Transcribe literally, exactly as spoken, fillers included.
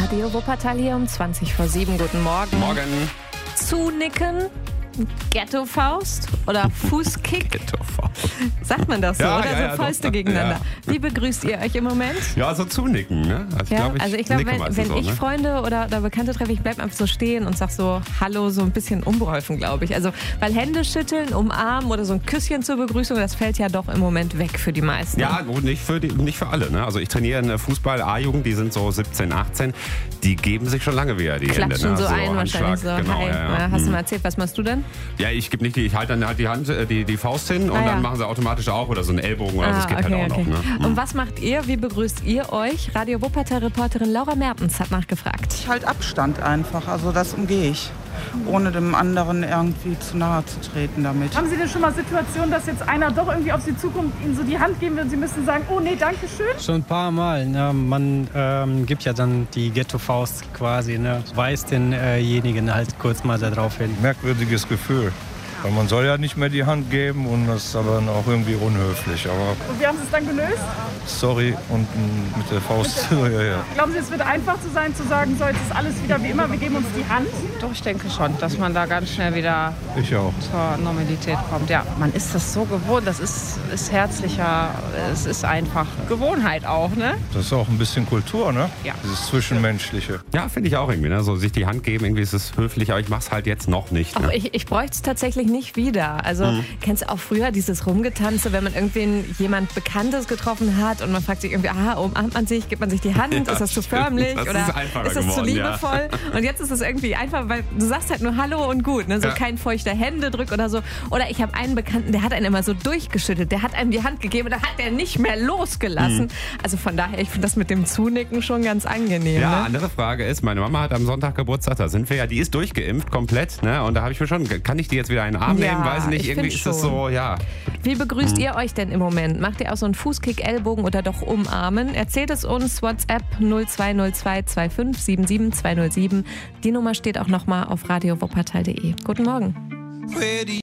Radio Wuppertal hier um zwanzig vor sieben. Guten Morgen. Morgen. Zunicken, Ghetto-Faust oder Fußkick? Ghetto-Faust. Sagt man das so? Ja, oder ja, so ja, Fäuste doch. gegeneinander? Ja. Wie begrüßt ihr euch im Moment? Ja, so zunicken, ne? Also, Ja, glaub ich, also ich glaube, nicke wenn, meistens wenn so, ich ne? Freunde oder, oder Bekannte treffe, ich bleibe einfach so stehen und sag so Hallo, so ein bisschen unbeholfen, glaube ich. Also, weil Hände schütteln, umarmen oder so ein Küsschen zur Begrüßung, das fällt ja doch im Moment weg für die meisten. Ja, gut, nicht für, die, nicht für alle. Ne? Also ich trainiere eine Fußball-A-Jugend, die sind so siebzehn, achtzehn. Die geben sich schon lange wieder die Klatschen Hände. Ne? so ein wahrscheinlich so. Genau, Hi. ja, ja. Hast du Mhm. mal erzählt, was machst du denn? Ja, ich gebe nicht die, ich halte dann halt die Hand, äh, die, die Faust hin und Ah, ja. dann machen sie automatisch auch oder so einen Ellbogen oder so. Das geht okay, halt auch okay. noch. Ne? Mhm. Und was macht ihr? Wie begrüßt ihr euch? Radio Wuppertal-Reporterin Laura Mertens hat nachgefragt. Ich halte Abstand einfach, also das umgehe ich, ohne dem anderen irgendwie zu nahe zu treten damit. Haben Sie denn schon mal Situationen, dass jetzt einer doch irgendwie auf Sie zukommt, Ihnen so die Hand geben will und Sie müssen sagen, oh nee, danke schön? Schon ein paar Mal. Ne? Man ähm, gibt ja dann die Ghetto-Faust quasi, ne? Weist denjenigen halt kurz mal da drauf hin. Merkwürdiges Gefühl. Weil man soll ja nicht mehr die Hand geben und das ist aber dann auch irgendwie unhöflich. Aber Und wie haben Sie es dann gelöst? sorry und mm, mit der Faust. ja, ja. Glauben Sie, es wird einfach zu sein, zu sagen, so jetzt ist alles wieder wie immer, wir geben uns die Hand? Doch, ich denke schon, dass man da ganz schnell wieder Ich auch. zur Normalität kommt. Ja, man ist das so gewohnt, das ist, ist herzlicher, es ist einfach Gewohnheit auch, ne? Das ist auch ein bisschen Kultur, ne? Ja. Dieses Zwischenmenschliche. Ja, finde ich auch irgendwie. Ne? So sich die Hand geben, irgendwie ist es höflich, aber ich mache es halt jetzt noch nicht. Aber Ne? ich, ich bräuchte es tatsächlich nicht wieder. Also kennst du auch früher dieses Rumgetanze, wenn man irgendwie jemand Bekanntes getroffen hat und man fragt sich irgendwie, aha, umarmt man sich, gibt man sich die Hand, Ja, ist das zu stimmt. förmlich Das oder ist einfacher ist das zu geworden, ja. liebevoll? Und jetzt ist es irgendwie einfach, weil du sagst halt nur Hallo und gut, ne? So Ja. kein feuchter Händedruck oder so. Oder ich habe einen Bekannten, der hat einen immer so durchgeschüttelt, der hat einem die Hand gegeben und dann hat der nicht mehr losgelassen. Also von daher, ich finde das mit dem Zunicken schon ganz angenehm. Ja, Ne? andere Frage ist, meine Mama hat am Sonntag Geburtstag, da sind wir ja, die ist durchgeimpft komplett, ne? Und da habe ich mir schon, kann ich die jetzt wieder in den Arm Ja, nehmen? Weiß nicht, ich irgendwie find ist das schon. so, ja. Wie begrüßt ihr euch denn im Moment? Macht ihr auch so einen Fußkick, Ellbogen oder doch umarmen? Erzählt es uns, WhatsApp null zwei null zwei zwei fünf sieben sieben zwei null sieben. Die Nummer steht auch nochmal auf radio wuppertal punkt de. Guten Morgen.